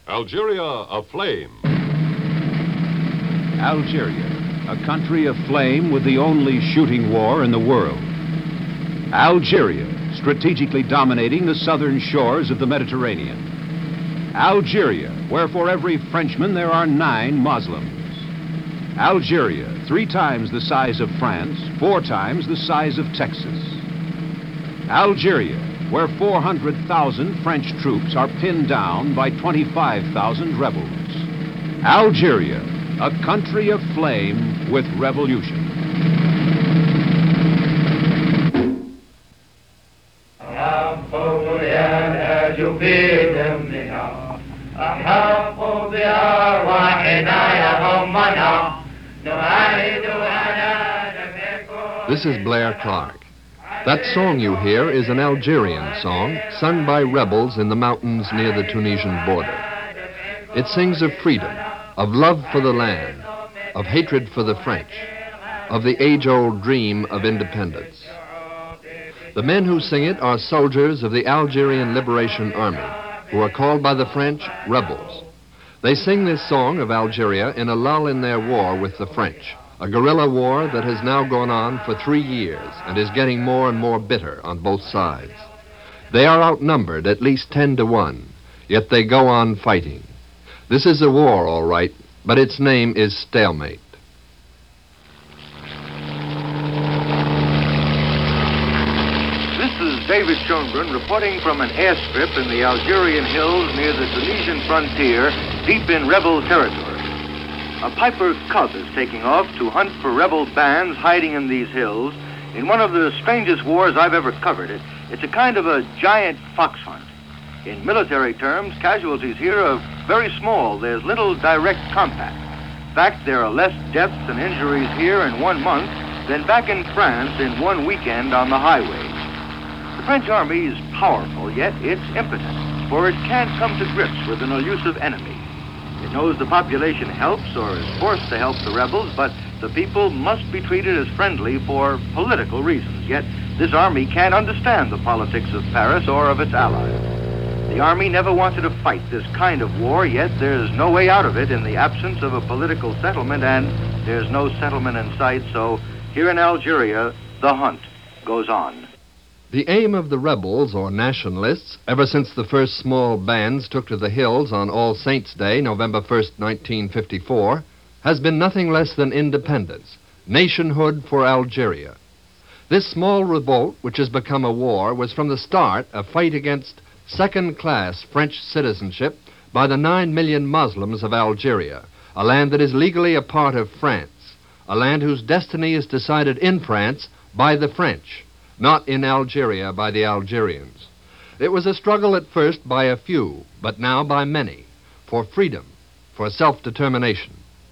Algeria aflame. Algeria, a country aflame with the only shooting war in the world. Algeria, strategically dominating the southern shores of the Mediterranean. Algeria, where for every Frenchman there are 9 Muslims. Algeria, 3 times the size of France, 4 times the size of Texas. Algeria, where 400,000 French troops are pinned down by 25,000 rebels. Algeria, a country aflame with revolution. This is Blair Clark. That song you hear is an Algerian song sung by rebels in the mountains near the Tunisian border. It sings of freedom, of love for the land, of hatred for the French, of the age-old dream of independence. The men who sing it are soldiers of the Algerian Liberation Army, who are called by the French rebels. They sing this song of Algeria in a lull in their war with the French, a guerrilla war that has now gone on for 3 years and is getting more and more bitter on both sides. They are outnumbered at least 10 to 1, yet they go on fighting. This is a war, all right, but its name is stalemate. This is David Schoenbrun reporting from an airstrip in the Algerian hills near the Tunisian frontier, deep in rebel territory. A Piper Cub is taking off to hunt for rebel bands hiding in these hills in one of the strangest wars I've ever covered. It's a kind of a giant fox hunt. In military terms, casualties here are very small. There's little direct combat. In fact, there are less deaths and injuries here in 1 month than back in France in 1 weekend on the highway. The French army is powerful, yet it's impotent, for it can't come to grips with an elusive enemy. It knows the population helps or is forced to help the rebels, but the people must be treated as friendly for political reasons. Yet this army can't understand the politics of Paris or of its allies. The army never wanted to fight this kind of war, yet there's no way out of it in the absence of a political settlement, and there's no settlement in sight, so here in Algeria, the hunt goes on. The aim of the rebels, or nationalists, ever since the first small bands took to the hills on All Saints' Day, November 1st, 1954, has been nothing less than independence, nationhood for Algeria. This small revolt, which has become a war, was from the start a fight against second-class French citizenship by the 9 million Muslims of Algeria, a land that is legally a part of France, a land whose destiny is decided in France by the French, not in Algeria by the Algerians. It was a struggle at first by a few, but now by many, for freedom, for self-determination.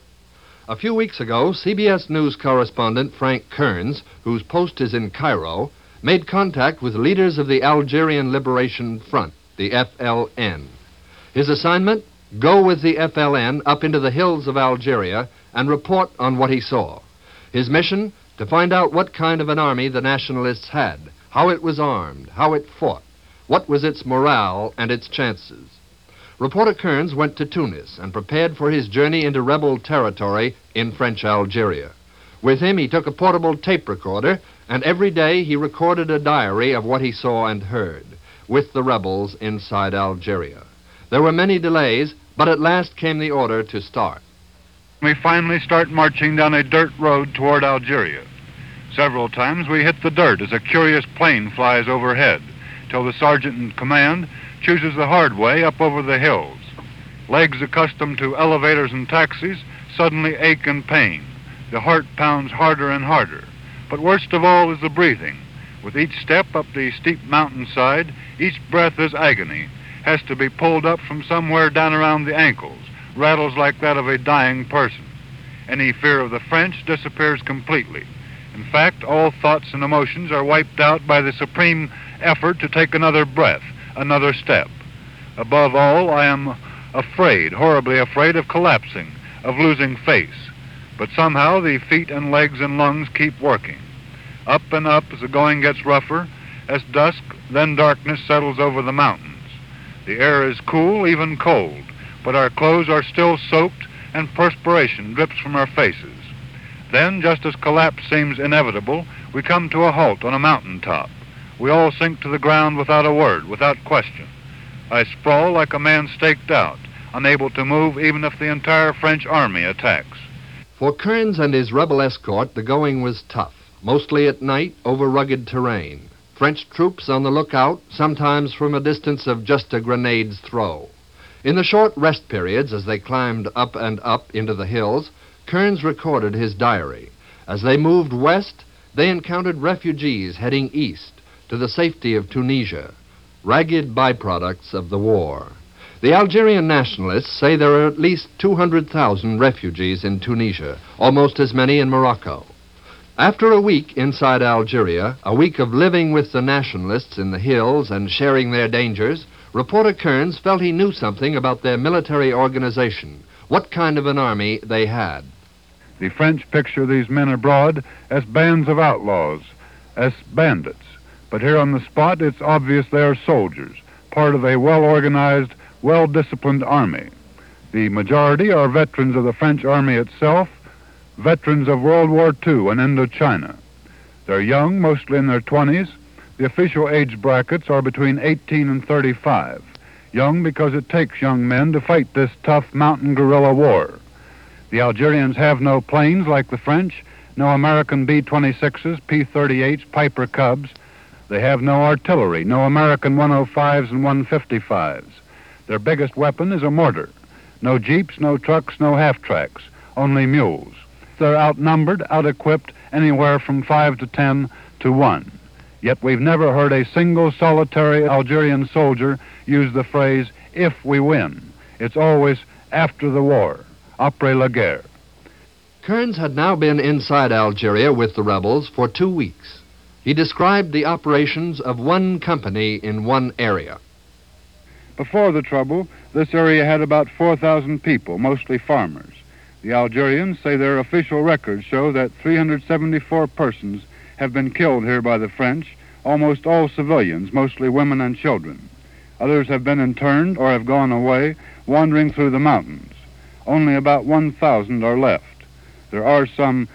A few weeks ago, CBS News correspondent Frank Kearns, whose post is in Cairo, made contact with leaders of the Algerian Liberation Front, the FLN. His assignment? Go with the FLN up into the hills of Algeria and report on what he saw. His mission? To find out what kind of an army the nationalists had, how it was armed, how it fought, what was its morale and its chances. Reporter Kearns went to Tunis and prepared for his journey into rebel territory in French Algeria. With him, he took a portable tape recorder, and every day he recorded a diary of what he saw and heard with the rebels inside Algeria. There were many delays, but at last came the order to start. We finally start marching down a dirt road toward Algeria. Several times we hit the dirt as a curious plane flies overhead, till the sergeant in command chooses the hard way up over the hills. Legs accustomed to elevators and taxis suddenly ache and pain. The heart pounds harder and harder. But worst of all is the breathing. With each step up the steep mountainside, each breath is agony, has to be pulled up from somewhere down around the ankles, rattles like that of a dying person. Any fear of the French disappears completely. In fact, all thoughts and emotions are wiped out by the supreme effort to take another breath, another step. Above all, I am afraid, horribly afraid of collapsing, of losing face. But somehow the feet and legs and lungs keep working. Up and up as the going gets rougher, as dusk, then darkness settles over the mountains. The air is cool, even cold, but our clothes are still soaked and perspiration drips from our faces. Then, just as collapse seems inevitable, we come to a halt on a mountaintop. We all sink to the ground without a word, without question. I sprawl like a man staked out, unable to move even if the entire French army attacks. For Kearns and his rebel escort, the going was tough, mostly at night over rugged terrain. French troops on the lookout, sometimes from a distance of just a grenade's throw. In the short rest periods as they climbed up and up into the hills, Kearns recorded his diary. As they moved west, they encountered refugees heading east to the safety of Tunisia, ragged byproducts of the war. The Algerian nationalists say there are at least 200,000 refugees in Tunisia, almost as many in Morocco. After a week inside Algeria, a week of living with the nationalists in the hills and sharing their dangers, reporter Kearns felt he knew something about their military organization, what kind of an army they had. The French picture these men abroad as bands of outlaws, as bandits. But here on the spot, it's obvious they are soldiers, part of a well-organized, well-disciplined army. The majority are veterans of the French army itself, veterans of World War II and Indochina. They're young, mostly in their 20s. The official age brackets are between 18 and 35. Young because it takes young men to fight this tough mountain guerrilla war. The Algerians have no planes like the French, no American B-26s, P-38s, Piper Cubs. They have no artillery, no American 105s and 155s. Their biggest weapon is a mortar. No jeeps, no trucks, no half-tracks, only mules. They're outnumbered, out-equipped, anywhere from 5 to 10 to 1. Yet we've never heard a single solitary Algerian soldier use the phrase, "if we win." It's always after the war, après la guerre. Kearns had now been inside Algeria with the rebels for 2 weeks. He described the operations of one company in one area. Before the trouble, this area had about 4,000 people, mostly farmers. The Algerians say their official records show that 374 persons have been killed here by the French, almost all civilians, mostly women and children. Others have been interned or have gone away, wandering through the mountains. Only about 1,000 are left. There are some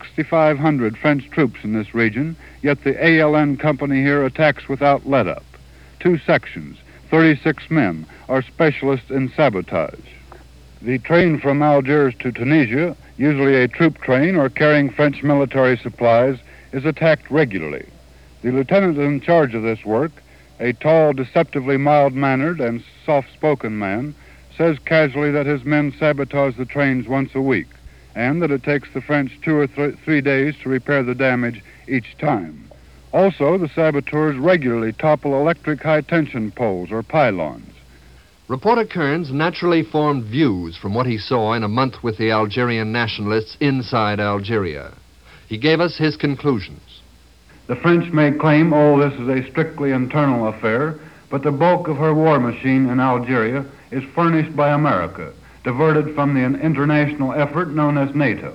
6,500 French troops in this region, yet the ALN company here attacks without let-up. 2 sections, 36 men, are specialists in sabotage. The train from Algiers to Tunisia, usually a troop train or carrying French military supplies, is attacked regularly. The lieutenant in charge of this work, a tall, deceptively mild-mannered and soft-spoken man, says casually that his men sabotage the trains once a week, and that it takes the French 2 or 3 days to repair the damage each time. Also, the saboteurs regularly topple electric high-tension poles or pylons. Reporter Kearns naturally formed views from what he saw in a month with the Algerian nationalists inside Algeria. He gave us his conclusions. The French may claim all this is a strictly internal affair, but the bulk of her war machine in Algeria is furnished by America, diverted from the international effort known as NATO.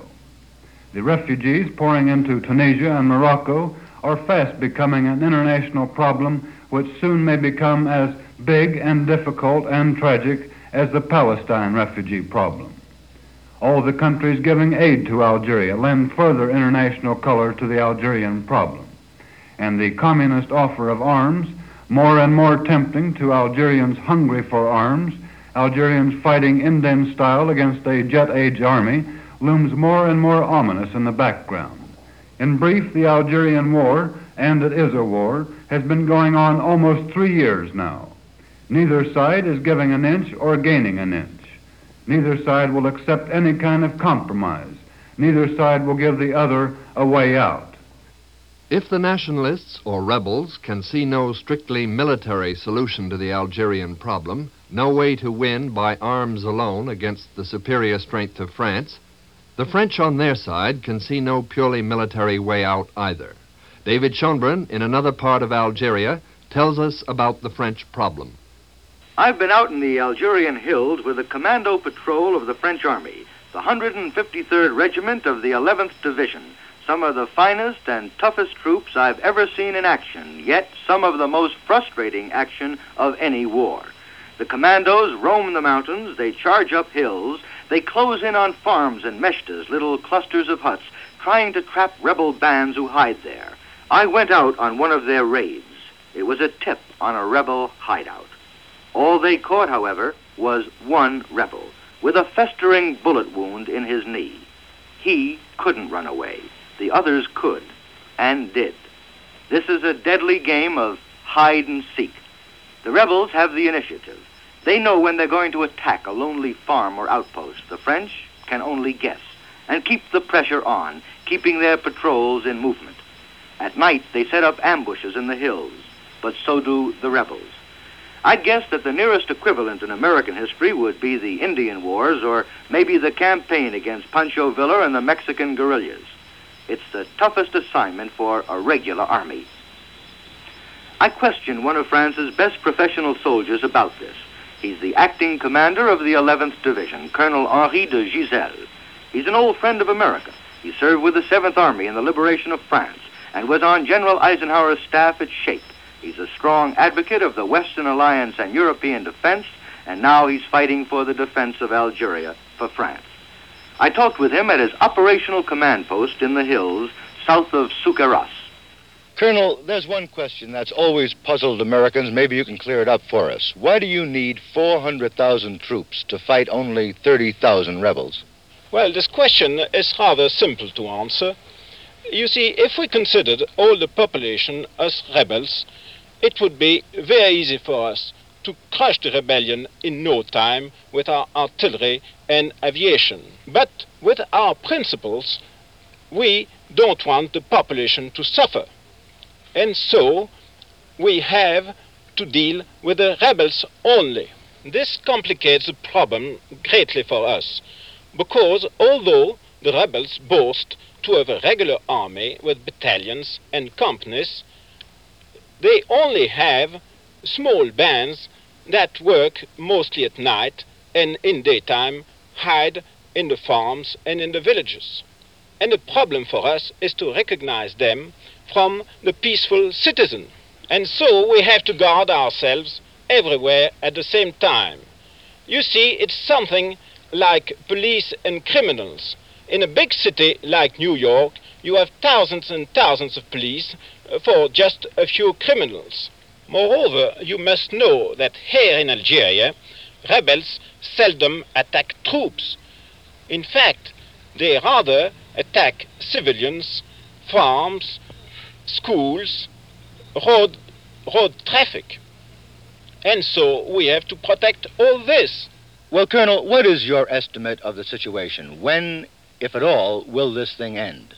The refugees pouring into Tunisia and Morocco are fast becoming an international problem which soon may become as big and difficult and tragic as the Palestine refugee problem. All the countries giving aid to Algeria lend further international color to the Algerian problem. And the communist offer of arms, more and more tempting to Algerians hungry for arms, Algerians fighting Indian style against a jet-age army, looms more and more ominous in the background. In brief, the Algerian war, and it is a war, has been going on almost 3 years now. Neither side is giving an inch or gaining an inch. Neither side will accept any kind of compromise. Neither side will give the other a way out. If the nationalists or rebels can see no strictly military solution to the Algerian problem, no way to win by arms alone against the superior strength of France, the French on their side can see no purely military way out either. David Schonbrun, in another part of Algeria, tells us about the French problem. I've been out in the Algerian hills with the commando patrol of the French Army, the 153rd Regiment of the 11th Division, some of the finest and toughest troops I've ever seen in action, yet some of the most frustrating action of any war. The commandos roam the mountains, they charge up hills, they close in on farms and meshtas, little clusters of huts, trying to trap rebel bands who hide there. I went out on one of their raids. It was a tip on a rebel hideout. All they caught, however, was one rebel with a festering bullet wound in his knee. He couldn't run away. The others could, and did. This is a deadly game of hide and seek. The rebels have the initiative. They know when they're going to attack a lonely farm or outpost. The French can only guess and keep the pressure on, keeping their patrols in movement. At night, they set up ambushes in the hills, but so do the rebels. I'd guess that the nearest equivalent in American history would be the Indian Wars or maybe the campaign against Pancho Villa and the Mexican guerrillas. It's the toughest assignment for a regular army. I questioned one of France's best professional soldiers about this. He's the acting commander of the 11th Division, Colonel Henri de Giselle. He's an old friend of America. He served with the 7th Army in the liberation of France and was on General Eisenhower's staff at SHAPE. He's a strong advocate of the Western Alliance and European defense, and now he's fighting for the defense of Algeria for France. I talked with him at his operational command post in the hills south of Souqueras. Colonel, there's one question that's always puzzled Americans. Maybe you can clear it up for us. Why do you need 400,000 troops to fight only 30,000 rebels? Well, this question is rather simple to answer. You see, if we considered all the population as rebels, it would be very easy for us to crush the rebellion in no time with our artillery and aviation. But with our principles, we don't want the population to suffer. And so we have to deal with the rebels only. This complicates the problem greatly for us, because although the rebels boast to have a regular army with battalions and companies, they only have small bands that work mostly at night and in daytime hide in the farms and in the villages. And the problem for us is to recognize them from the peaceful citizen. And so we have to guard ourselves everywhere at the same time. You see, it's something like police and criminals. In a big city like New York, you have thousands and thousands of police for just a few criminals. Moreover, you must know that here in Algeria, rebels seldom attack troops. In fact, they rather attack civilians, farms, schools, road traffic. And so we have to protect all this. Well, Colonel, what is your estimate of the situation? When, if at all, will this thing end?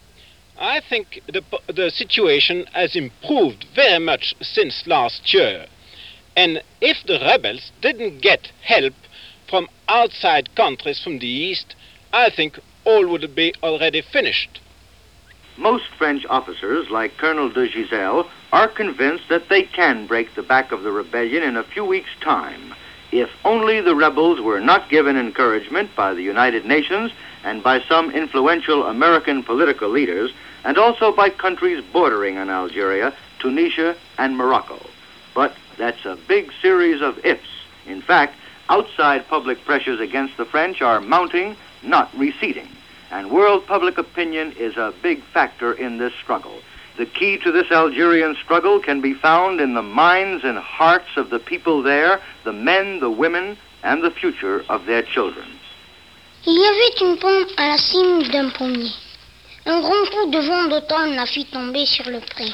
I think the situation has improved very much since last year. And if the rebels didn't get help from outside countries from the east, I think all would be already finished. Most French officers, like Colonel de Giselle, are convinced that they can break the back of the rebellion in a few weeks' time, if only the rebels were not given encouragement by the United Nations and by some influential American political leaders, and also by countries bordering on Algeria, Tunisia, and Morocco. But that's a big series of ifs. In fact, outside public pressures against the French are mounting, not receding. And world public opinion is a big factor in this struggle. The key to this Algerian struggle can be found in the minds and hearts of the people there, the men, the women, and the future of their children. Il y avait une pomme à la cime d'un pommier. Un grand coup de vent d'automne la fit tomber sur le pré.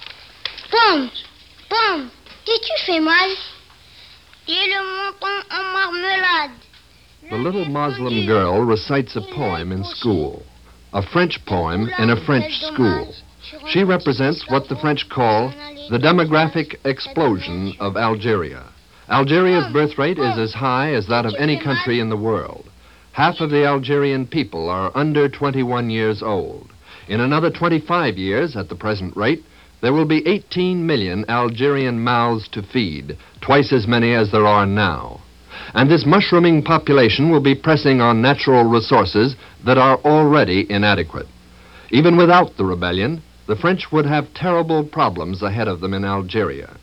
Pomme, pomme, t'es-tu fait mal? Et le menton en marmelade. The little Muslim girl recites a poem in school, a French poem in a French school. She represents what the French call the demographic explosion of Algeria. Algeria's birth rate is as high as that of any country in the world. Half of the Algerian people are under 21 years old. In another 25 years, at the present rate, there will be 18 million Algerian mouths to feed, twice as many as there are now. And this mushrooming population will be pressing on natural resources that are already inadequate. Even without the rebellion, the French would have terrible problems ahead of them in Algeria.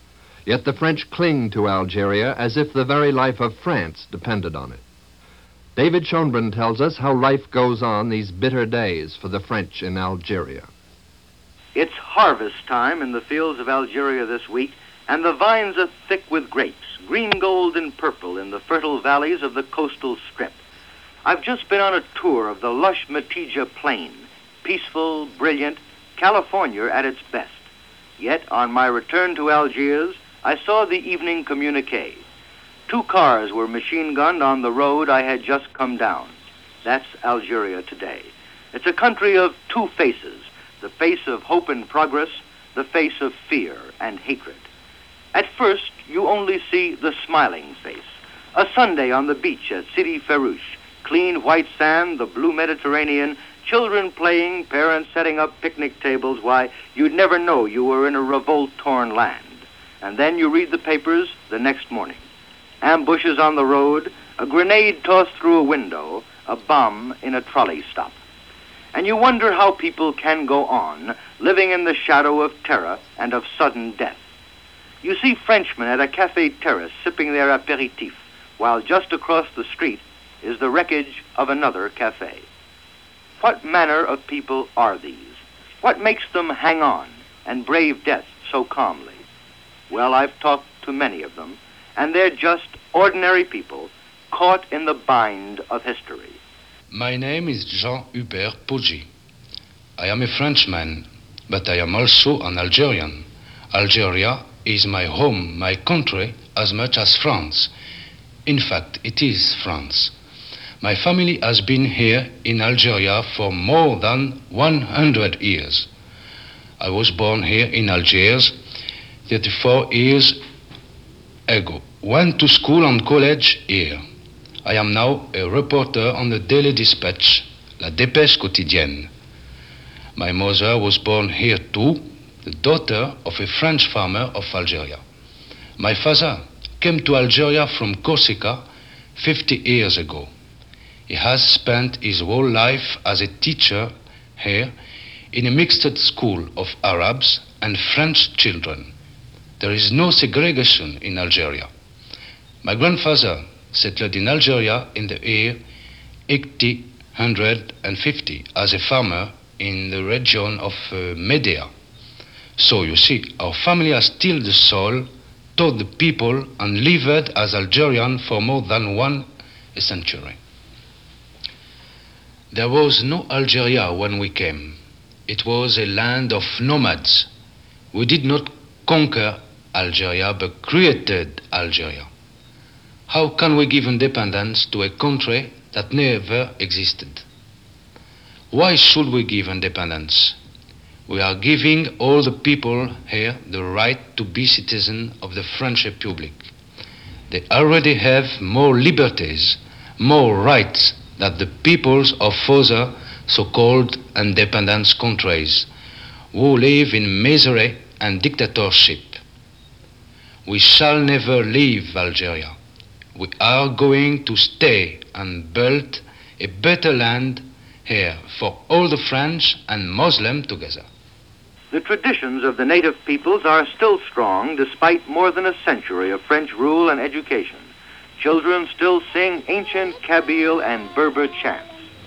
Yet the French cling to Algeria as if the very life of France depended on it. David Schonbrun tells us how life goes on these bitter days for the French in Algeria. It's harvest time in the fields of Algeria this week, and the vines are thick with grapes, green, gold, and purple in the fertile valleys of the coastal strip. I've just been on a tour of the lush Metidja Plain, peaceful, brilliant, California at its best. Yet, on my return to Algiers, I saw the evening communique. 2 cars were machine-gunned on the road I had just come down. That's Algeria today. It's a country of 2 faces, the face of hope and progress, the face of fear and hatred. At first, you only see the smiling face. A Sunday on the beach at Sidi Farouche, clean white sand, the blue Mediterranean, children playing, parents setting up picnic tables. Why, you'd never know you were in a revolt-torn land. And then you read the papers the next morning. Ambushes on the road, a grenade tossed through a window, a bomb in a trolley stop. And you wonder how people can go on living in the shadow of terror and of sudden death. You see Frenchmen at a cafe terrace sipping their aperitif, while just across the street is the wreckage of another cafe. What manner of people are these? What makes them hang on and brave death so calmly? Well, I've talked to many of them, and they're just ordinary people caught in the bind of history. My name is Jean-Hubert Poggi. I am a Frenchman, but I am also an Algerian. Algeria is my home, my country, as much as France. In fact, it is France. My family has been here in Algeria for more than 100 years. I was born here in Algiers 34 years ago. Went to school and college here. I am now a reporter on the Daily Dispatch, La Dépêche Quotidienne. My mother was born here too, the daughter of a French farmer of Algeria. My father came to Algeria from Corsica 50 years ago. He has spent his whole life as a teacher here in a mixed school of Arabs and French children. There is no segregation in Algeria. My grandfather settled in Algeria in the year 1850 as a farmer in the region of Medea. So you see, our family has still the soul, taught the people, and lived as Algerian for more than 1 century. There was no Algeria when we came. It was a land of nomads. We did not conquer Algeria, but created Algeria. How can we give independence to a country that never existed? Why should we give independence? We are giving all the people here the right to be citizens of the French Republic. They already have more liberties, more rights than the peoples of other so-called independence countries who live in misery and dictatorship. We shall never leave Algeria. We are going to stay and build a better land here for all the French and Muslim together. The traditions of the native peoples are still strong despite more than a century of French rule and education. Children still sing ancient Kabyle and Berber chants.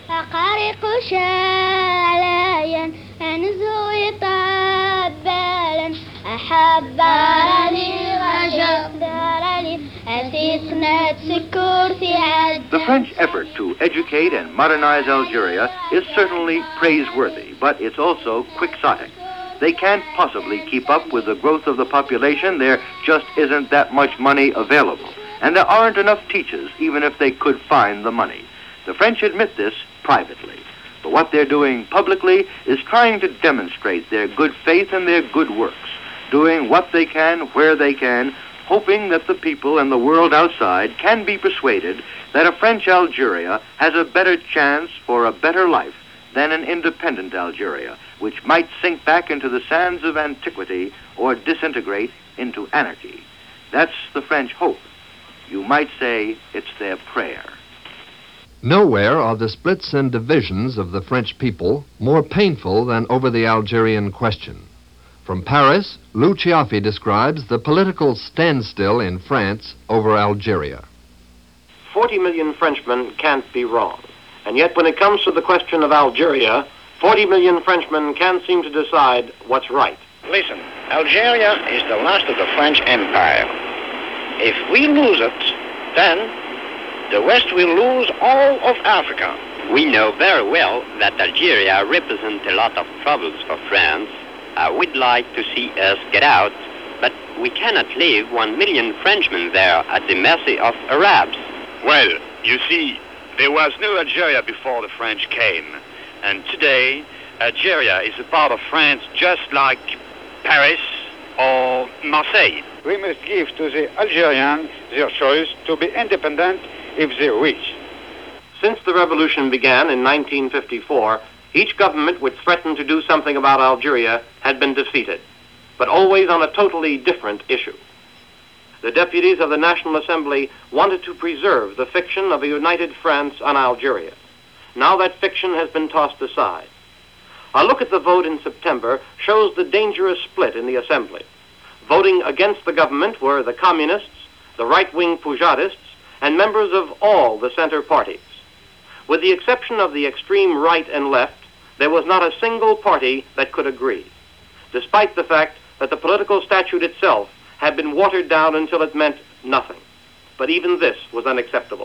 The French effort to educate and modernize Algeria is certainly praiseworthy, but it's also quixotic. They can't possibly keep up with the growth of the population. There just isn't that much money available. And there aren't enough teachers, even if they could find the money. The French admit this privately. But what they're doing publicly is trying to demonstrate their good faith and their good works, doing what they can, where they can, hoping that the people and the world outside can be persuaded that a French Algeria has a better chance for a better life than an independent Algeria, which might sink back into the sands of antiquity or disintegrate into anarchy. That's the French hope. You might say it's their prayer. Nowhere are the splits and divisions of the French people more painful than over the Algerian question. From Paris, Lou Ciaffi describes the political standstill in France over Algeria. 40 million Frenchmen can't be wrong. And yet when it comes to the question of Algeria, 40 million Frenchmen can't seem to decide what's right. Listen, Algeria is the last of the French Empire. If we lose it, then the West will lose all of Africa. We know very well that Algeria represents a lot of troubles for France. I would like to see us get out, but we cannot leave 1 million Frenchmen there at the mercy of Arabs. Well, you see, there was no Algeria before the French came. And today, Algeria is a part of France just like Paris or Marseille. We must give to the Algerians their choice to be independent if they wish. Since the revolution began in 1954, each government which threatened to do something about Algeria had been defeated, but always on a totally different issue. The deputies of the National Assembly wanted to preserve the fiction of a united France on Algeria. Now that fiction has been tossed aside. A look at the vote in September shows the dangerous split in the Assembly. Voting against the government were the communists, the right-wing Poujadists, and members of all the center parties. With the exception of the extreme right and left, there was not a single party that could agree, despite the fact that the political statute itself had been watered down until it meant nothing. But even this was unacceptable.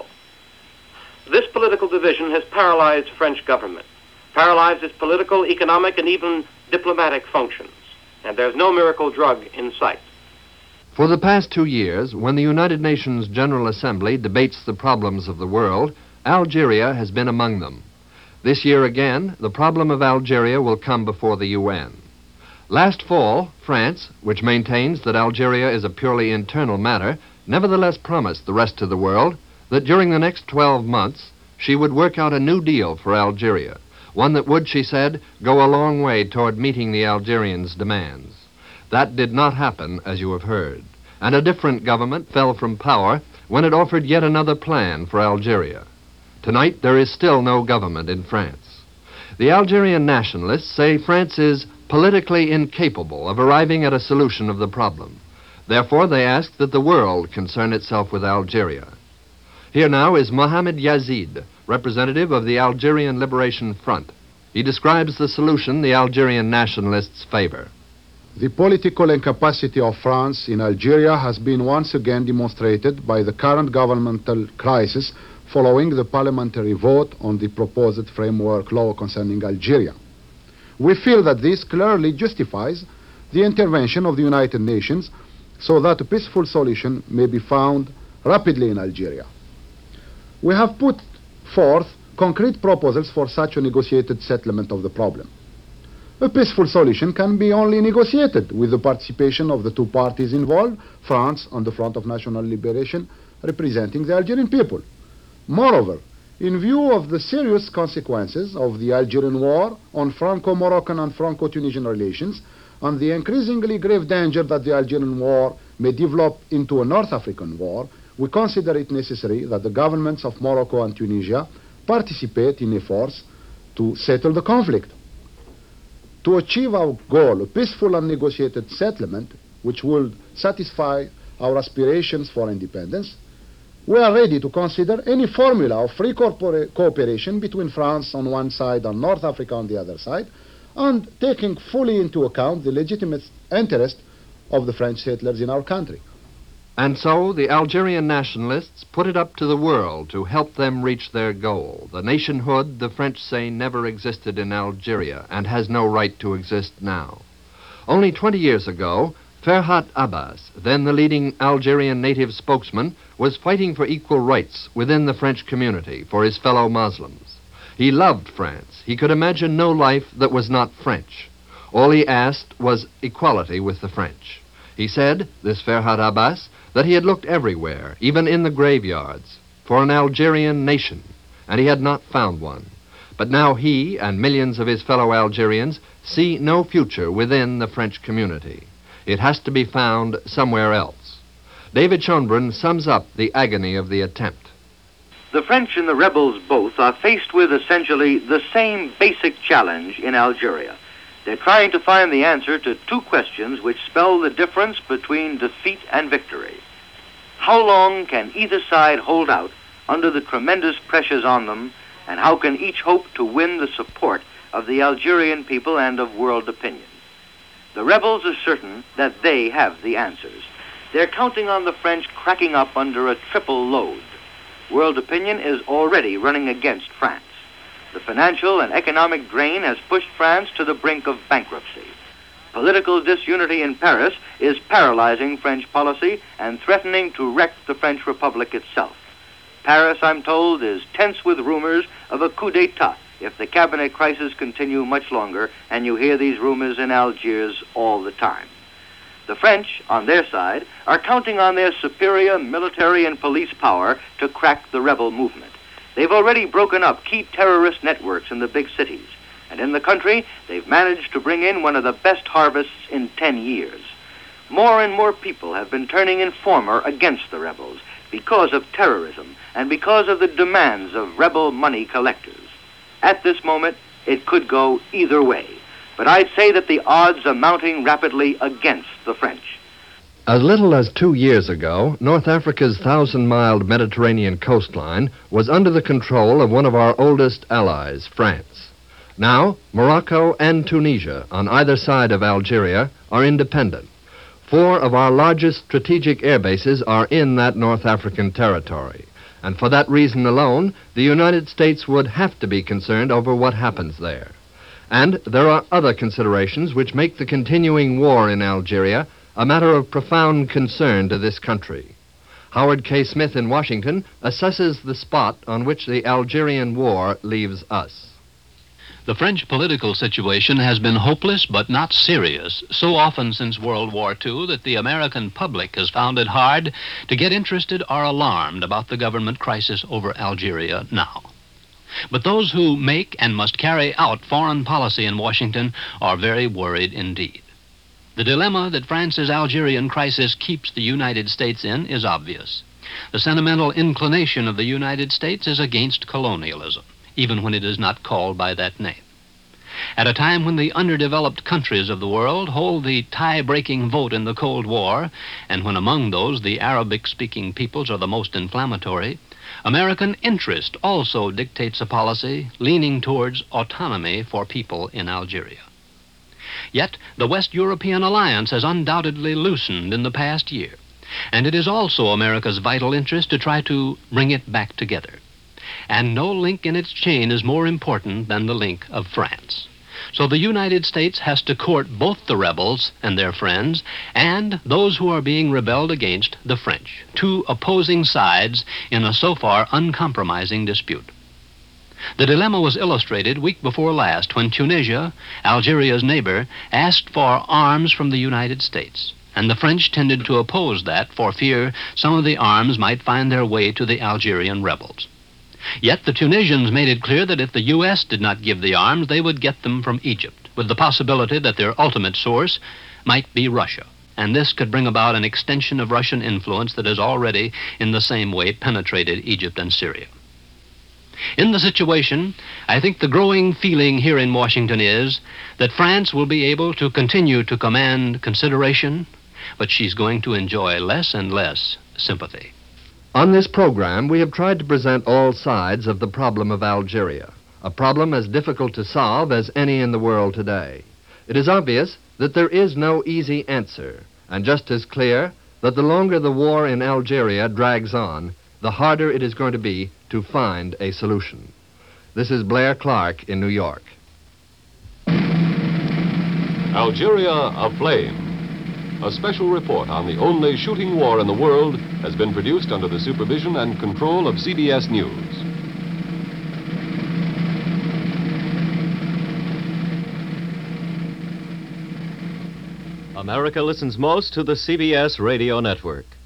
This political division has paralyzed French government, paralyzed its political, economic, and even diplomatic functions. And there's no miracle drug in sight. For the past 2 years, when the United Nations General Assembly debates the problems of the world, Algeria has been among them. This year again, the problem of Algeria will come before the UN. Last fall, France, which maintains that Algeria is a purely internal matter, nevertheless promised the rest of the world that during the next 12 months, she would work out a new deal for Algeria, one that would, she said, go a long way toward meeting the Algerians' demands. That did not happen, as you have heard, and a different government fell from power when it offered yet another plan for Algeria. Tonight, there is still no government in France. The Algerian nationalists say France is politically incapable of arriving at a solution of the problem. Therefore, they ask that the world concern itself with Algeria. Here now is Mohamed Yazid, representative of the Algerian Liberation Front. He describes the solution the Algerian nationalists favor. The political incapacity of France in Algeria has been once again demonstrated by the current governmental crisis following the parliamentary vote on the proposed framework law concerning Algeria. We feel that this clearly justifies the intervention of the United Nations so that a peaceful solution may be found rapidly in Algeria. We have put forth concrete proposals for such a negotiated settlement of the problem. A peaceful solution can be only negotiated with the participation of the two parties involved, France on the Front of National Liberation, representing the Algerian people. Moreover, in view of the serious consequences of the Algerian war on Franco-Moroccan and Franco-Tunisian relations, and the increasingly grave danger that the Algerian war may develop into a North African war, we consider it necessary that the governments of Morocco and Tunisia participate in efforts to settle the conflict. To achieve our goal, a peaceful and negotiated settlement, which will satisfy our aspirations for independence, we are ready to consider any formula of free cooperation between France on one side and North Africa on the other side, and taking fully into account the legitimate interest of the French settlers in our country. And so the Algerian nationalists put it up to the world to help them reach their goal, the nationhood the French say never existed in Algeria and has no right to exist now. Only 20 years ago, Ferhat Abbas, then the leading Algerian native spokesman, was fighting for equal rights within the French community for his fellow Muslims. He loved France. He could imagine no life that was not French. All he asked was equality with the French. He said, this Ferhat Abbas, that he had looked everywhere, even in the graveyards, for an Algerian nation, and he had not found one. But now he and millions of his fellow Algerians see no future within the French community. It has to be found somewhere else. David Schonbrun sums up the agony of the attempt. The French and the rebels both are faced with essentially the same basic challenge in Algeria. They're trying to find the answer to two questions which spell the difference between defeat and victory. How long can either side hold out under the tremendous pressures on them, and how can each hope to win the support of the Algerian people and of world opinion? The rebels are certain that they have the answers. They're counting on the French cracking up under a triple load. World opinion is already running against France. The financial and economic drain has pushed France to the brink of bankruptcy. Political disunity in Paris is paralyzing French policy and threatening to wreck the French Republic itself. Paris, I'm told, is tense with rumors of a coup d'etat if the cabinet crisis continue much longer, and you hear these rumors in Algiers all the time. The French, on their side, are counting on their superior military and police power to crack the rebel movement. They've already broken up key terrorist networks in the big cities, and in the country, they've managed to bring in one of the best harvests in 10 years. More and more people have been turning informer against the rebels because of terrorism and because of the demands of rebel money collectors. At this moment, it could go either way, but I'd say that the odds are mounting rapidly against the French. As little as 2 years ago, North Africa's 1,000-mile Mediterranean coastline was under the control of one of our oldest allies, France. Now, Morocco and Tunisia, on either side of Algeria, are independent. 4 of our largest strategic air bases are in that North African territory. And for that reason alone, the United States would have to be concerned over what happens there. And there are other considerations which make the continuing war in Algeria a matter of profound concern to this country. Howard K. Smith in Washington assesses the spot on which the Algerian war leaves us. The French political situation has been hopeless but not serious so often since World War II that the American public has found it hard to get interested or alarmed about the government crisis over Algeria now. But those who make and must carry out foreign policy in Washington are very worried indeed. The dilemma that France's Algerian crisis keeps the United States in is obvious. The sentimental inclination of the United States is against colonialism, even when it is not called by that name. At a time when the underdeveloped countries of the world hold the tie-breaking vote in the Cold War, and when among those the Arabic-speaking peoples are the most inflammatory, American interest also dictates a policy leaning towards autonomy for people in Algeria. Yet the West European alliance has undoubtedly loosened in the past year, and it is also America's vital interest to try to bring it back together. And no link in its chain is more important than the link of France. So the United States has to court both the rebels and their friends and those who are being rebelled against, the French, 2 opposing sides in a so far uncompromising dispute. The dilemma was illustrated week before last when Tunisia, Algeria's neighbor, asked for arms from the United States, and the French tended to oppose that for fear some of the arms might find their way to the Algerian rebels. Yet the Tunisians made it clear that if the U.S. did not give the arms, they would get them from Egypt, with the possibility that their ultimate source might be Russia. And this could bring about an extension of Russian influence that has already, in the same way, penetrated Egypt and Syria. In the situation, I think the growing feeling here in Washington is that France will be able to continue to command consideration, but she's going to enjoy less and less sympathy. On this program, we have tried to present all sides of the problem of Algeria, a problem as difficult to solve as any in the world today. It is obvious that there is no easy answer, and just as clear that the longer the war in Algeria drags on, the harder it is going to be to find a solution. This is Blair Clark in New York. Algeria aflame. A special report on the only shooting war in the world has been produced under the supervision and control of CBS News. America listens most to the CBS radio network.